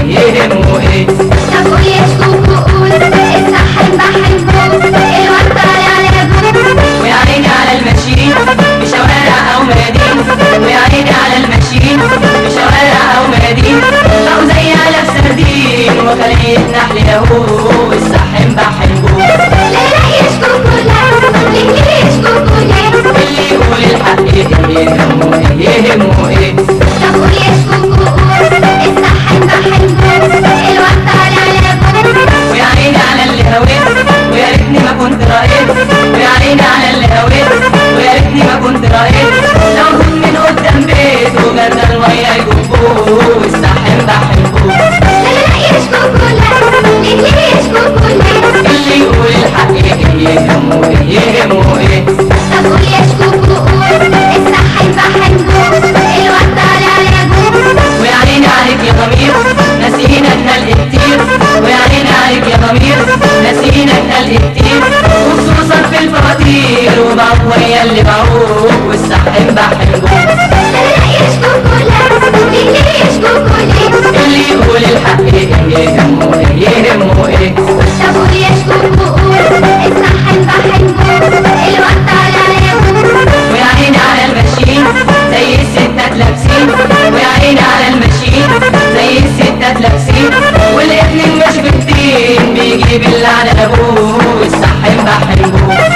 يهمه ايه؟ طب قول يا شكوكو قول الصح بحبه الواد طالع لابوه. ويا عيني على الماشيين بشوارع او ميادين، ويا عيني على الماشيين بشوارع او ميادين، بقوا زي علب سردين وخلية نحل ياهو الصح بحبه. لا لا يا شكوكو لا ليه يا شكوكو ليه؟ اللي يقول الحق يهمه ايه؟ يهمه ايه؟ طب قول يا شكوكو قول الصح بحبه الواد طالع لابوه. ويا عيني على اللي هويت ويا ريتني ما كنت رأيت، ويا عيني على اللي هويت ويا ريتني ما كنت رأيت، لو كنت من قدام بيته غدا المية يجوبوه الصح بحبه. لا لا يا شكوكو لا ليه يا شكوكو ليه؟ اللي يقول الحق يهمه ايه؟ يهمه ايه؟ طب قول يا شكوكو قول الصح بحبه الواد طالع لابوه. ويا عيني عليك يا ضمير ناسينا خلق كتير، ويا عيني عليك يا ضمير ناسينا خلق كتير، وخصوصا في الفواتير وبقوا ويا اللي باعوك والصح بحبه. لا لا يا شكوكو لا ليه يا شكوكو ليه؟ اللي يقول الحق يهمه ايه؟ يهمه ايه؟ طب قول يا شكوكو قول الصح بحبه الواد طالع لابوه. ويا عيني على الماشيين زي الستات لابسين، ويا عيني على الماشيين زي الستات لابسين، والابن مش بالدين بيجيب اللعنة لابوه الصح بحبه.